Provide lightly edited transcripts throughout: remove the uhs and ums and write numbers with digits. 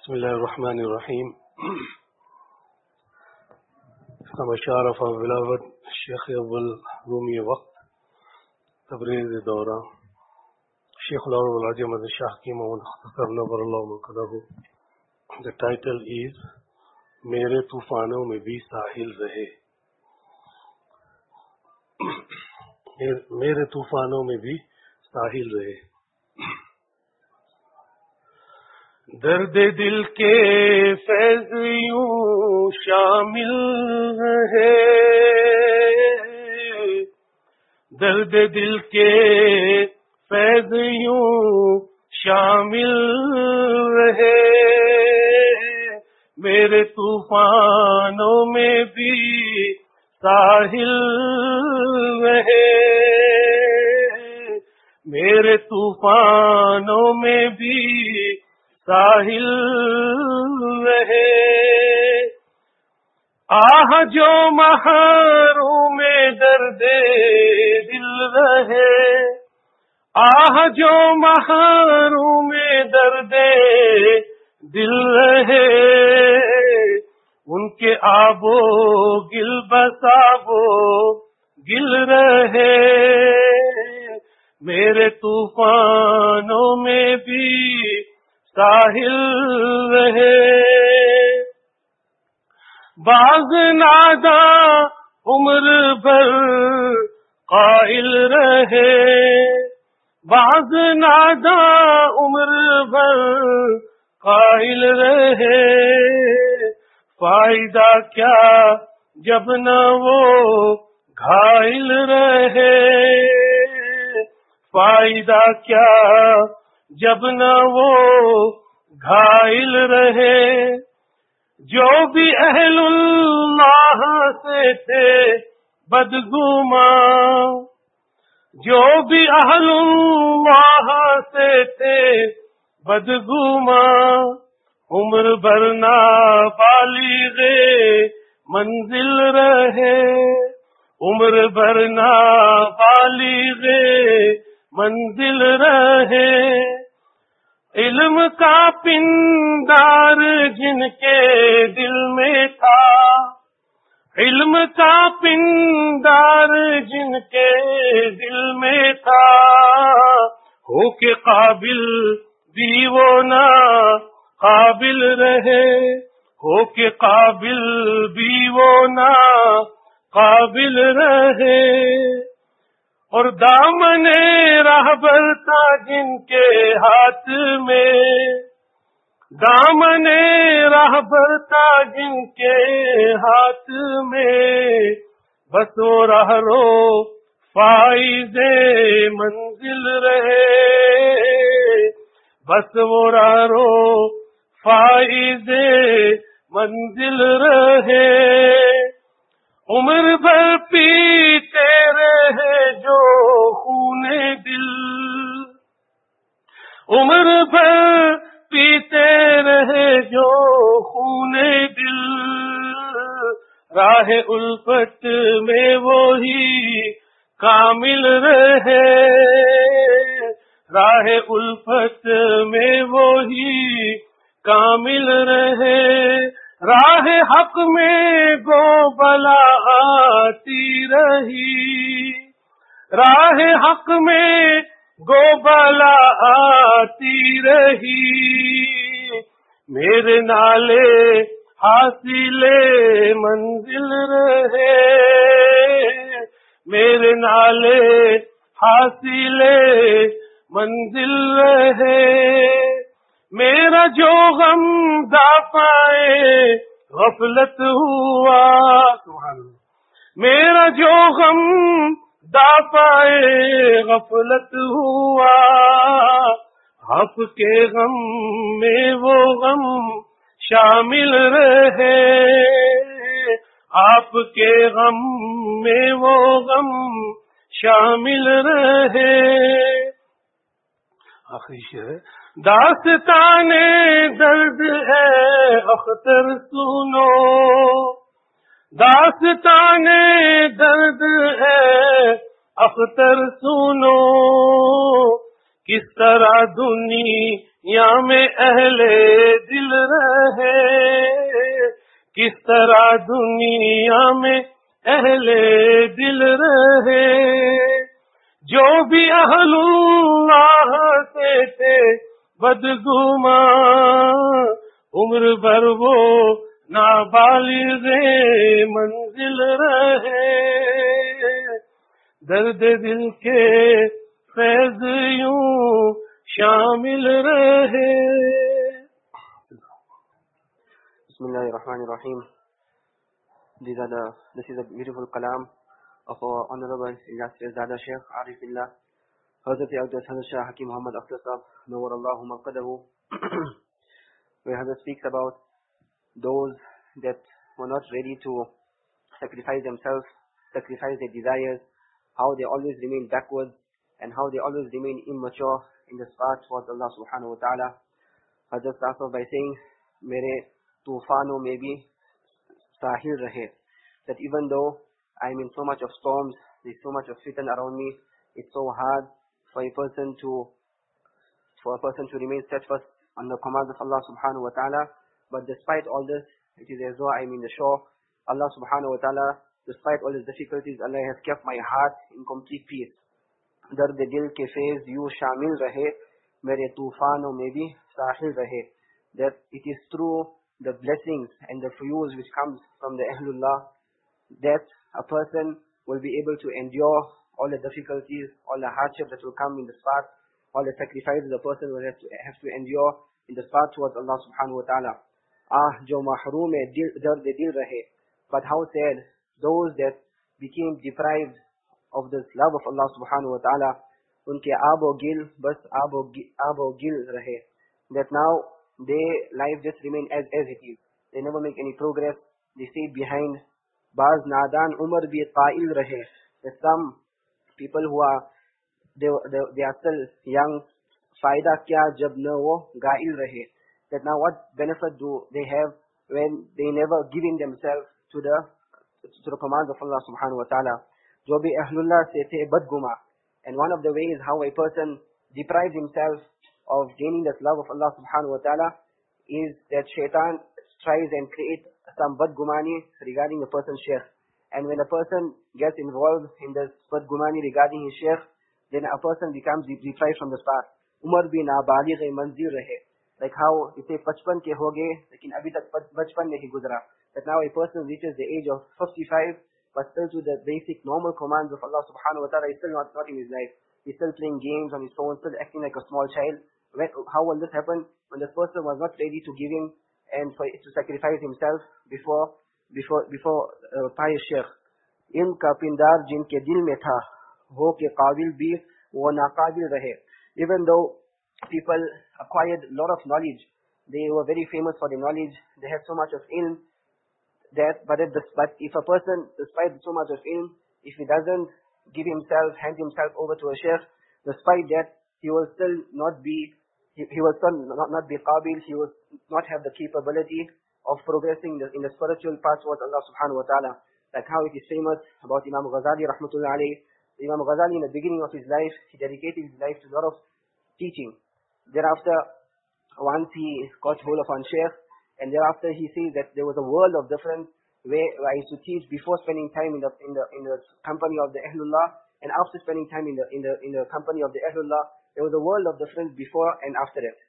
بسم اللہ الرحمن الرحیم. مشارف بلاوت شیخ اول رومی وقت تبریز دورہ شیخ العرب العظیم شاہ کی محمد نور اللہ مقدہ. The title is میرے طوفانوں میں بھی ساحل رہے. میرے طوفانوں میں بھی ساحل رہے. درد دل کے فیض یوں شامل رہے. درد دل کے فیض یوں شامل رہے. میرے طوفانوں میں بھی ساحل رہے. میرے طوفانوں میں بھی ساحل رہے. آہ جو محروم درد دل رہے. آہ جو محروم درد دل رہے. ان کے آبو گل بسابو گل رہے. میرے طوفانوں میں بھی ساحل رہے. باز نادا عمر بھر قائل رہے. باز نادا عمر بھر قائل رہے. فائدہ کیا جب نہ وہ گھائل رہے. فائدہ کیا جب نہ وہ گھائل رہے. جو بھی اہل اللہ سے تھے بدگماں. جو بھی اہل اللہ سے تھے بدگماں. عمر بھر نابالغ منزل رہے. عمر بھر نابالغ منزل رہے. علم کا پندار جن کے دل میں تھا. علم کا پندار جن کے دل میں تھا. ہو کے قابل بھی وہ نا قابل رہے. ہو کے قابل بھی وہ نا قابل رہے. اور دامن رہبر تھا جن کے ہاتھ میں. دامن رہبر تھا جن کے ہاتھ میں. بس وہ رہرو فائز منزل رہے. بس وہ رہرو فائز منزل رہے. عمر بھر پیتے رہے جو خون دل. عمر بھر پیتے رہے جو خون دل. راہ الفت میں وہی کامل رہے. راہ الفت میں وہی کامل رہے. راہ حق میں گو بلا آتی رہی. راہ حق میں گو بلا آتی رہی. میرے نالے حاصل منزل رہے. میرے نالے حاصل منزل رہے. میرا جو غم دافعے غفلت ہوا. میرا جو غم دافعے غفلت ہوا. آپ کے غم میں وہ غم شامل رہے. آپ کے غم میں وہ غم شامل رہے. آخری شعر ہے. داستان درد ہے اختر سنو. داستان درد ہے اختر سنو. کس طرح या में अहले दिल रहे, किस तरह दुनिया में अहले दिल रहे। जो भी अहलुल्लाह से थे बदगुमा, उम्र भर वो नाबालिगे मंजिल रहे। दर्द दिल के फैज़ यूं शामिल रहे। Bismillahirrahmanirrahim. This is a beautiful kalam of our Honorable Illustrious Dada Sheikh Arifillah Hazrat Aqdas Hazrat Shah Hakim Muhammad Akhtar Sahab Nawwarallahu Maqadahu, where Hazrat speaks about those that were not ready to sacrifice themselves, sacrifice their desires, how they always remain backwards, and how they always remain immature in this path towards Allah subhanahu wa ta'ala. Hazrat starts off by saying, Mere tufano mein bhi sahil rahe. That even though I am in so much of storms, there is so much of fitan around me, it's so hard for a person to remain steadfast on the commands of Allah subhanahu wa ta'ala. But despite all this, it is as though I am in the shore. Allah subhanahu wa ta'ala, despite all these difficulties, Allah has kept my heart in complete peace. Dard dil ke faiz yu shamil rahe, mere tufano mein bhi sahil rahe. That it is through the blessings and the fuyuz which comes from the Ahlullah that a person will be able to endure all the difficulties, all the hardships that will come in this path, all the sacrifices a person will have to endure in this path towards Allah subhanahu wa ta'ala. Jo mahroom dard dil rahe. But how sad, those that became deprived of this love of Allah subhanahu wa ta'ala, unke abo gil bas abo gil rahe. That now their life just remain as it is. They never make any progress. They stay behind. Baz nadan umar bhi qail rahe. That some people who are they are still young, faida kya jab na wo gail rahe. That now what benefit do they have when they never giving themselves to the commands of Allah subhanahu wa ta'ala. Jo bhi ahlullah se the badguma. And one of the ways how a person deprives himself of gaining that love of Allah subhanahu wa ta'ala is that shaitan tries and create some badgumani regarding a person's sheikh. And when a person gets involved in this badgumani regarding his sheikh, then a person becomes deprived from the path. Umar bin nabaligh manzil rahe. Like how it say 55 ke ho gaye, lekin abhi tak 55 nahi guzra. That now a person reaches the age of 55, but still to the basic normal commands of Allah subhanahu wa ta'ala is still not in his life. He's still playing games on his phone, still acting like a small child. How will this happen? When this person was not ready to give him and to sacrifice himself before pious sheikh. Inka pindar jinke dil mein tha, ho ke qabil bhi wo naqabil rahe. Even though people acquired a lot of knowledge, they were very famous for their knowledge, they had so much of ilm, but if a person, despite so much of ilm, if he doesn't hand himself over to a sheikh, despite that, he will still not be qabil, he will not have the capability of progressing in the spiritual path towards Allah subhanahu wa ta'ala. Like how it is famous about Imam Ghazali rahmatullah alayhi. Imam Ghazali in the beginning of his life, he dedicated his life to a lot of teaching. Thereafter, once he got hold of one sheikh, and thereafter he sees that there was a world of difference where I used to teach before spending time in the company of the Ahlullah, and after spending time in the company of the Ahlullah, there was a world of difference before and after that.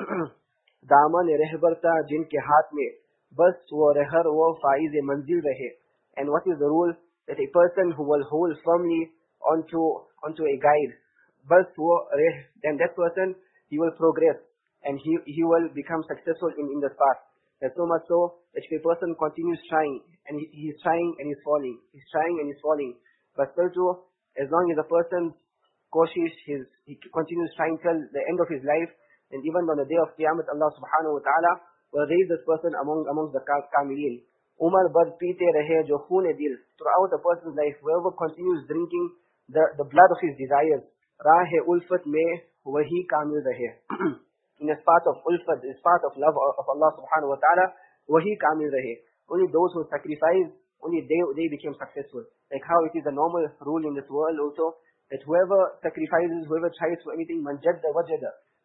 Daman rehbarta jinke haath mein, bas wo rehar wo faiz manzil rahe. And what is the rule? That a person who will hold firmly onto a guide, bas wo reh, then that person, he will progress and he will become successful in the path. That's so much so that if a person continues trying and he's trying and he's falling, he's trying and he's falling, but still too, as long as a person's koshish, he continues trying till the end of his life, and even on the day of Qiyamah, Allah subhanahu wa ta'ala will raise this person amongst the kamilin. Umar bad peete rahe jo khoon dil. Throughout a person's life, whoever continues drinking the blood of his desires, rahe ulfat mein wahi kamil rahe. In this path of ulfat, this path of love of Allah subhanahu wa ta'ala, wahi kamil rahe. Only those who sacrifice, only they became successful. Like how it is a normal rule in this world also, that whoever sacrifices, whoever tries for anything, man jadda wajada.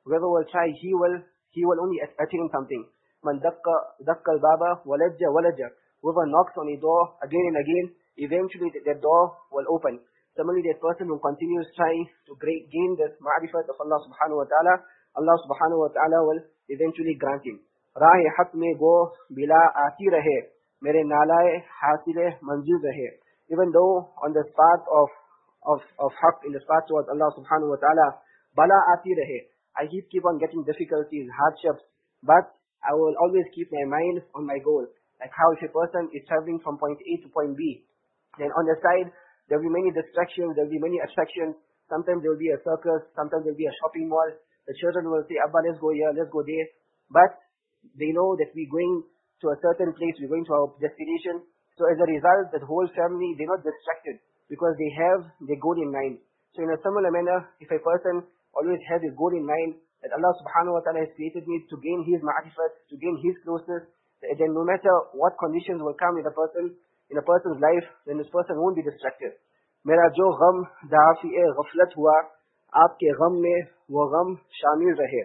Whoever will try, he will only attain something. Man dakka al-baba walajja walajja. Whoever knocks on a door again and again, eventually that door will open. Similarly, that person who continues trying to gain this ma'rifat of Allah subhanahu wa ta'ala, Allah subhanahu wa ta'ala will eventually grant him. Rahe haq mein go bila aati rahe, mere nalaye hasile manzur rahe. Even though on the path of haq, in the path towards Allah subhanahu wa ta'ala, bala aati rahe, I keep on getting difficulties, hardships, but I will always keep my mind on my goal. Like how if a person is traveling from point A to point B, then on the side, there will be many distractions, there will be many attractions. Sometimes there will be a circus, sometimes there will be a shopping mall. The children will say, Abba, let's go here, let's go there. But they know that we're going to a certain place, we're going to our destination. So as a result, that whole family, they're not distracted because they have their goal in mind. So in a similar manner, if a person always has his goal in mind, that Allah subhanahu wa ta'ala has created me to gain his ma'rifat, to gain his closeness, then no matter what conditions will come in a person's life, then this person won't be distracted. Mera jo gham dafi'e ghaflat hua, aapke gham mein wo gham shamil rahe.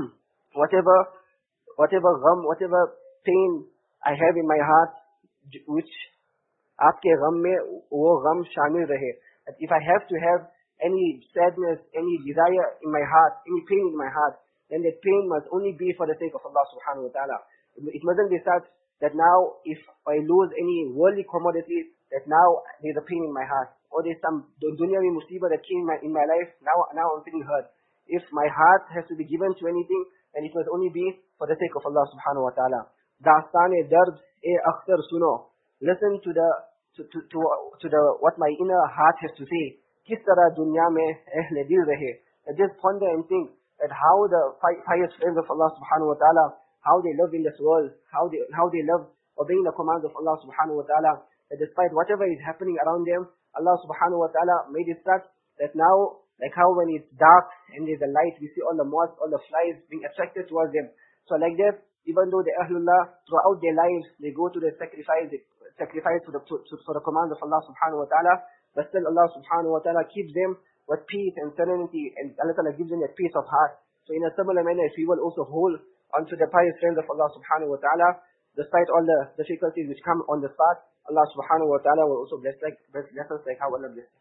Whatever gham, whatever pain I have in my heart, which aapke gham mein wo gham shamil rahe. If I have to have any sadness, any desire in my heart, any pain in my heart, then that pain must only be for the sake of Allah subhanahu wa ta'ala. It mustn't be such that now if I lose any worldly commodities, that now there's a pain in my heart. Or there's some dunyawi musibah that came in my life, now I'm feeling hurt. If my heart has to be given to anything, then it must only be for the sake of Allah subhanahu wa ta'ala. Dastane dard e akhtar suno. Listen to what my inner heart has to say. Kis tarah dunya mein ahle dil rahe. Just ponder and think that how the pious friends of Allah subhanahu wa ta'ala, how they live in this world, how they love obeying the commands of Allah subhanahu wa ta'ala, that despite whatever is happening around them, Allah subhanahu wa ta'ala made it such that now, like how when it's dark and there's a light, we see all the moths, all the flies being attracted towards them. So like that, even though the Ahlullah, throughout their lives, they go to the sacrifice for the commands of Allah subhanahu wa ta'ala, but still Allah subhanahu wa ta'ala keeps them with peace and serenity, and Allah ta'ala gives them that peace of heart. So in a similar manner, if we will also hold onto the pious friends of Allah subhanahu wa ta'ala, despite all the difficulties which come on the path, Allah subhanahu wa ta'ala will also bless us like how Allah blessed.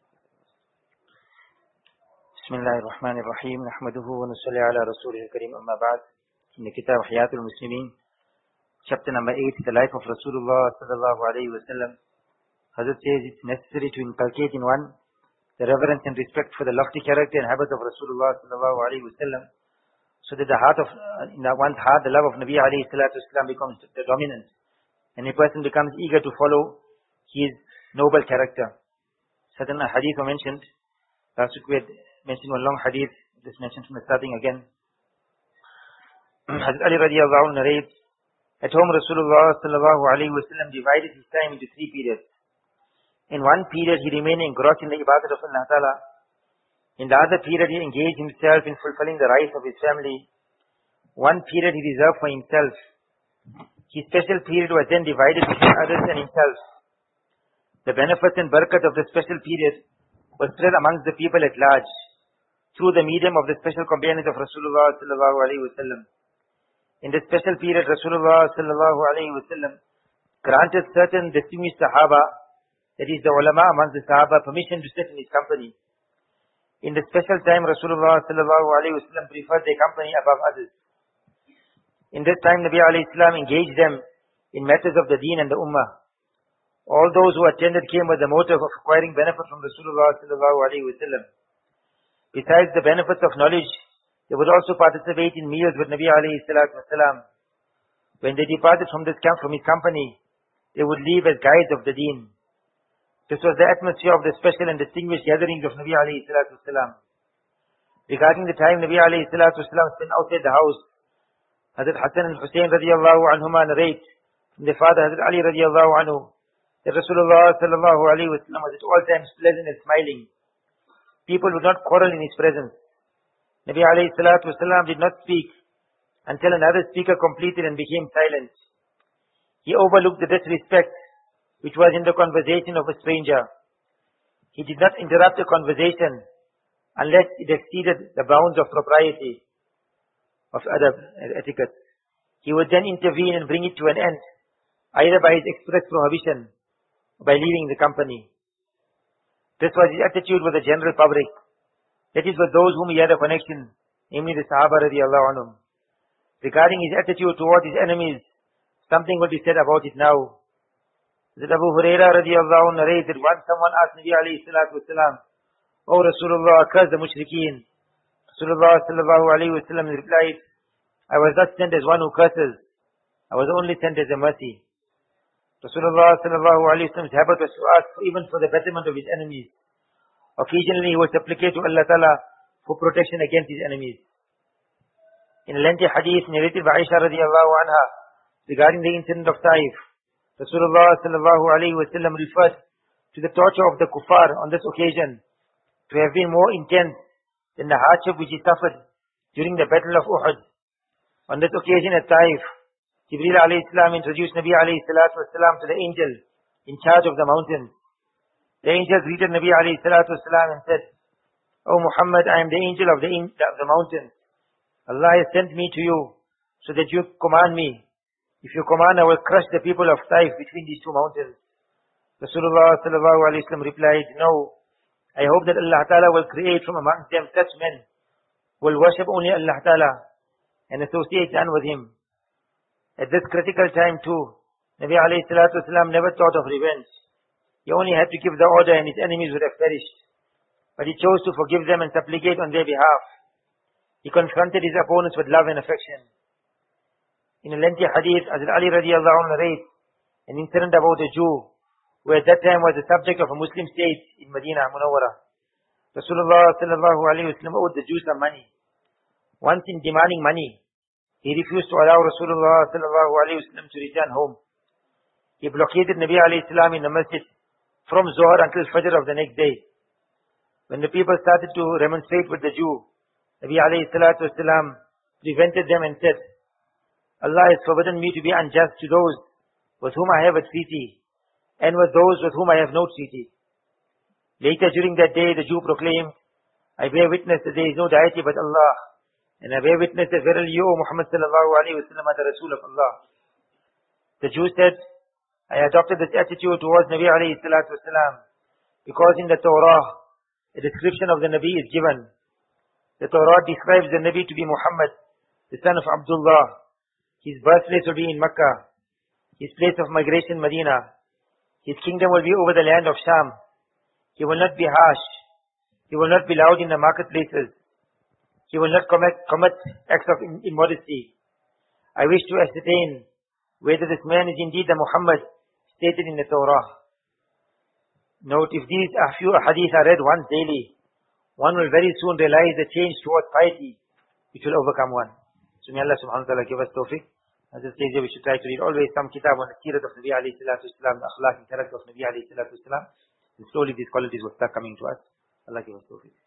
Bismillah ar-Rahman ar-Rahim. Nahmaduhu wa nusalli ala Rasulih al-Kareem. Amma ba'd. In the Kitab Hayatul Muslimin, chapter number 8, the life of Rasulullah sallallahu alayhi wa sallam, Hazrat says it's necessary to inculcate in one the reverence and respect for the lofty character and habits of Rasulullah sallallahu alayhi wa sallam, so that in one's heart, the love of Nabi alayhi salatu wasalam becomes the dominant, and a person becomes eager to follow his noble character. Certain hadith were mentioned. Last week we had mentioned one long hadith, just mentioned from the starting again. Hazrat Ali radiallahu anhu narrates, at home Rasulullah sallallahu alayhi wa sallam divided his time into 3 periods. In one period he remained engrossed in the ibadat of Allah Ta'ala. In the other period he engaged himself in fulfilling the rights of his family. One period he reserved for himself. His special period was then divided between others and himself. The benefits and barakat of the special period was spread amongst the people at large through the medium of the special companions of Rasulullah sallallahu alaihi wasallam. In this special period, Rasulullah sallallahu alaihi wasallam granted certain distinguished Sahaba, that is the ulama amongst the Sahaba, permission to sit in his company. In the special time, Rasulullah sallallahu alaihi wasallam preferred their company above others. In this time, Nabi alayhi salam engaged them in matters of the deen and the ummah. All those who attended came with the motive of acquiring benefit from Rasulullah sallallahu alaihi wasallam. Besides the benefits of knowledge, they would also participate in meals with Nabi alayhi salatu wasalam. When they departed from his company, they would leave as guides of the deen. This was the atmosphere of the special and distinguished gatherings of Nabi alayhi salatu wasalam. Regarding the time Nabi alayhi salatu wasalam spent outside the house, Hazrat Hassan and Hussein radiallahu anhuma narrate from their father Hazrat Ali radiallahu anhu that Rasulullah sallallahu alayhi wa sallam was at all times pleasant and smiling. People would not quarrel in his presence. Nabi alayhi salatu wasalam did not speak until another speaker completed and became silent. He overlooked the disrespect which was in the conversation of a stranger. He did not interrupt the conversation unless it exceeded the bounds of propriety. of adab and etiquette. He would then intervene and bring it to an end, either by his express prohibition or by leaving the company. This was his attitude with the general public. That is with those whom he had a connection, namely the Sahaba radiallahu anhum. Regarding his attitude towards his enemies, something will be said about it now. That Abu Hurairah radiallahu anhu narrated once someone asked Nabi alayhi salatu wasalam, "O Rasulullah, curse the mushrikeen." Rasulullah sallallahu alayhi wasallam replied, "I was not sent as one who curses. I was only sent as a mercy." Rasulullah sallallahu alayhi wasallam's habit was to ask even for the betterment of his enemies. Occasionally he would supplicate to Allah Ta'ala for protection against his enemies. In a lengthy hadith narrated by Aisha radiallahu anha regarding the incident of Taif, Rasulullah sallallahu alayhi wasallam referred to the torture of the kuffar on this occasion to have been more intense than the hardship which he suffered during the battle of Uhud. On this occasion at Taif, Jibreel alayhi salam introduced Nabi alayhi salatu wasalam to the angel in charge of the mountains. The angel greeted Nabi alayhi salatu wasalam and said, "O Muhammad, I am the angel of the mountains. Allah has sent me to you so that you command me. If you command, I will crush the people of Taif between these two mountains." Rasulullah sallallahu alayhi wasallam replied, "No, I hope that Allah Ta'ala will create from amongst them such men who will worship only Allah Ta'ala and associate none with Him." At this critical time too, Nabi alayhi salatu wasalam never thought of revenge. He only had to give the order and his enemies would have perished. But he chose to forgive them and supplicate on their behalf. He confronted his opponents with love and affection. In a lengthy hadith, Hazrat Ali radiallahu anhu narrates an incident about a Jew who at that time was the subject of a Muslim state in Medina Munawwara. Rasulullah sallallahu alayhi wa sallam owed the Jew some money. Once in demanding money, he refused to allow Rasulullah sallallahu alayhi wa sallam to return home. He blockaded Nabi alayhi salam in the masjid from Zohar until Fajr of the next day. When the people started to remonstrate with the Jew, Nabi alayhi salatu wasalam prevented them and said, "Allah has forbidden me to be unjust to those with whom I have a treaty and with those with whom I have no treaty." Later during that day, the Jew proclaimed, "I bear witness that there is no deity but Allah, and I bear witness that verily you, O Muhammad sallallahu alayhi wa sallam, are the Rasul of Allah." The Jew said, "I adopted this attitude towards Nabi alayhi salatu wasalam because in the Torah, a description of the Nabi is given. The Torah describes the Nabi to be Muhammad, the son of Abdullah. His birthplace will be in Makkah. His place of migration, Medina. His kingdom will be over the land of Sham. He will not be harsh. He will not be loud in the marketplaces. He will not commit acts of immodesty. I wish to ascertain whether this man is indeed the Muhammad stated in the Torah." Note, if these few hadith are read once daily, one will very soon realize the change towards piety which will overcome one. So may Allah subhanahu wa ta'ala give us tawfiq. As a stage we should try to read always some kitab on the seerah of Nabi alayhi salatu wasalam, the akhlaq and character of Nabi alayhi salatu wasalam. And slowly these qualities will start coming to us. Allah give us tawfiq.